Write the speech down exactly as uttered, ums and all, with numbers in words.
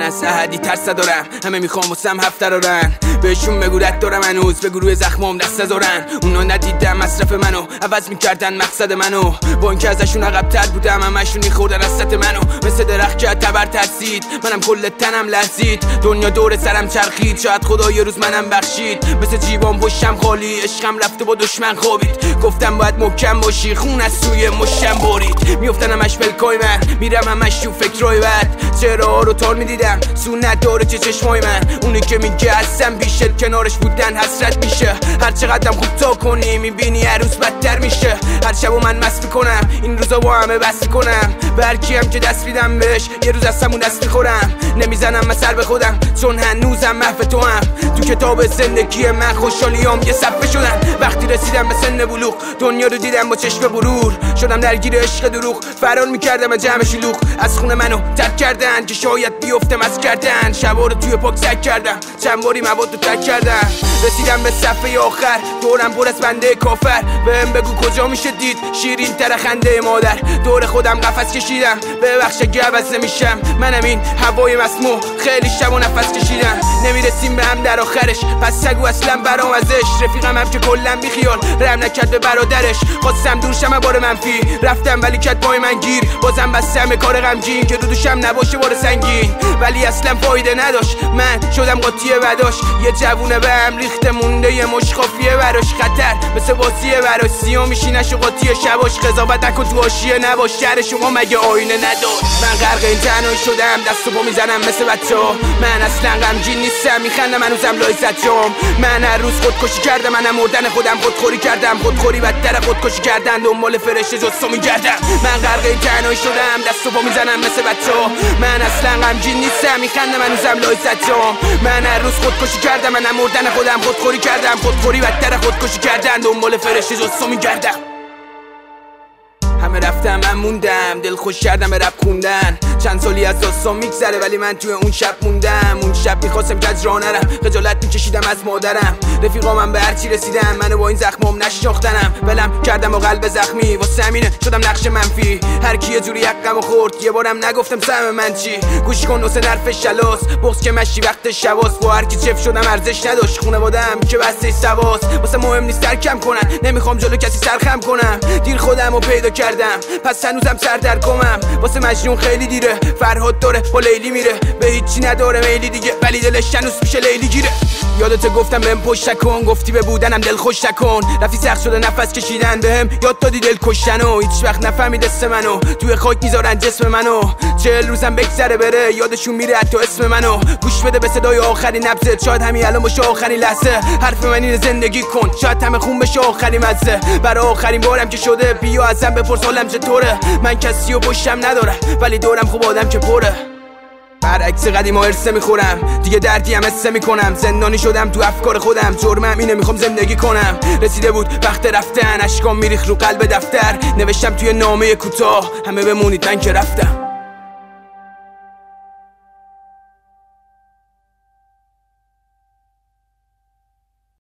از احدی ترس دارم، همه میخوام واسم هفته دارن. بهشون بگو رد دارم هنوز، بگو روی زخمام دست نذارن. اونا ندیدن مصرف منو، عوض میکردن مقصد منو. با اینکه ازشون عقب‌تر بودم همشون میخوردن از سطح منو. مثل درخت که تبر ترسید، منم کل تنم لرزید. دنیا دور سرم چرخید، شاید خدا یه روز منم بخشید. مثل جیبام پشتم خالی، عشقم رفته با دشمن خوابید. گفتم باید محکم باشی، خون از سوی مشتم برید. میافتن همش پلکای من، میرم همش تو فکرای بد. چهره‌ها رو تار میدیدم، سونت داره چه چشمای من. اونی که میگه هستم بیشتر، کنارش بودن حسرت میشه. هر چقدرم خوب تا کنی میبینی هر روز بدتر میشه. هر شبو من مست میکنم، این روزا با همه بس میکنم. به هر کیم که دست میدم بهش، یه روز از همون دست میخورم. نمیزنم مثل به خودم، چون هنوزم محو تو هم. تو کتاب زندگی من خوشحالیام یه صفحه شدن. وقتی رسیدم به سن بلوغ، دنیا رو دیدم با چشم برور. شدم درگیر عشق دروغ، فرار میکردم از جمع شلوغ. از خونه منو ترک کردن که شاید بیفتم از کردن. شبا رو توی پاک سک کردم، چند باری مواد رو ترک کردم. رسیدم به صفحه آخر، دورم پر از بنده کافر. بهم بگو کجا میشه دید شیرین تر خنده مادر. دور خودم قفس کشیدم، به بخش گوز نمیشم. منم این هوای مسموع، خیلی شب و نفس کشیدم. نمیرسیم به هم در آخرش، پس سگو اصلا برام ازش. رفیقم هم که کلم بیخیال، رحم نکرد به برادرش. خواستم دور شم بار منفی، رفتم ولی کت پای من گیر. بازم بستم به کار غمگین که رو دوشم نباشه بار سنگین. ولی اصلا فایده نداشت، من شدم قاطی وداش. یه جوونه به هم ریخته مونده، یه مش خافیه براش. خطر مثل بازیه براش، سیاه میشینش و قاطی شباش. قضاوت نکن تو حاشیه نباش، شهر شما مگه آینه نداشت. من غرق این تنهایی شدم، دست و پا میزنم مثل بچه‌ها. من اصلا غمگین نیستم، میخندم هنوزم لای زجام. من هر روز خودکشی کردم، منم مردن خودم خودخوری کردم. خودخوری بدتر خودکشی کردن، دنبال فرشته جستو میگردم. من غرق این تنهایی شدم، دست و پا میزنم مثل بچه‌ها. من اصلا غمگین نیستم، میخندم هنوزم لای زجام. من هر روز خودکشی کردم، منم مردن خودم خودخوری کردم. خودخوری بدتر خودکشی کردن، دنبال فرشته جستو میگردم. همه رفتم من موندم، دل خوش کردم به رپ خوندن. چند سالی از داستان میگذره ولی من توی اون شب موندم. اون شب میخواستم که از راه نرم، خجالت میکشیدم از مادرم. رفیقامم به هرچی رسیدن، منو با این زخمام نشناختنم. ولم کردم با قلب زخمی، واسه همینه شدم نقش منفی. هر کی یه جوری حقمو خورد، یه بارم نگفتم سهم من چی. گوش کن واسه نرف شلاس، بغض که مشی وقت شواس. با هر کی چف شدم ارزش نداشت، خونواده‌ام که بسته سواس. واسه مهم نیست ترکم کنن، نمیخوام جلو کسی سرخم کنم. دیر خودمو پیدا کردم، پس هنوزم سر در کمم. واسه مجنون خیلی دیره، فرهاد داره با لیلی میره. به هیچی نداره میلی دیگه، ولی دلش هنوز میشه لیلی گیره. یادت گفتم بهم پشت نکن، گفتی به بودنم دل خوش نکن. رفتی سخت شده نفس کشیدن، بهم یاد دادی دل کشتنو. هیچ وقت نفهمید اسم منو، توی خاک میذارن جسم منو. چهل روزم بگذره بره، یادشون میره حتی اسم منو. گوش بده به صدای آخرین نبضت، شاید همین الان باشه آخرین لحظه. حرف من اینه زندگی کن، شاید همه خون بشه آخرین مزه. برای آخرین بارم که شده، بیا ازم بپرس حالم چطوره. من کسی و پشتم ندارم، ولی دورم خوب آدم که پره. برعکس قدیما ارسه میخورم، دیگه دردی هم حسه میکنم. زندانی شدم تو افکار خودم، جرمم اینه میخوام زندگی کنم. رسیده بود وقت رفتن، اشکام میریخ رو قلب دفتر. نوشتم توی نامه کوتاه، همه بمونید من که رفتم.